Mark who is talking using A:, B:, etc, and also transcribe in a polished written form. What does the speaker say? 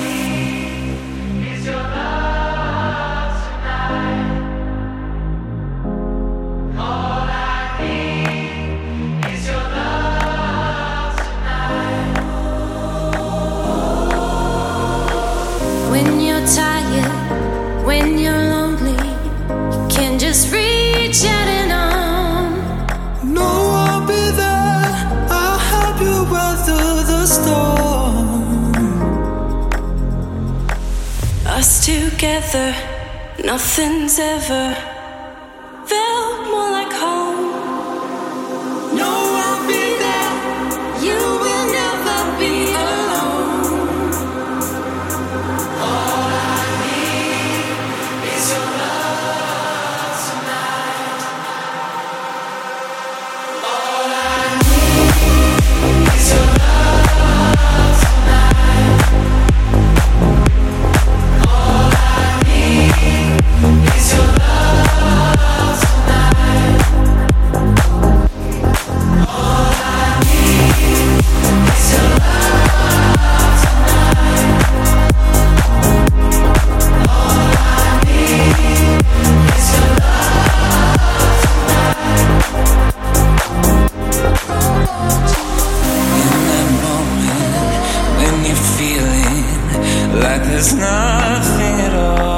A: When you're tired, when you're lonely, you can just reach out and on.
B: No, I'll be there, I'll help you weather the storm.
A: Us together, nothing's ever felt more like home.
B: No, I'll be there,
A: You will never be alone.
B: all I need is your love tonight. All I need is your love tonight. All I need is your love tonight. All I need is your love tonight. All I need is your love
C: In that moment when you're feeling like there's nothing at all.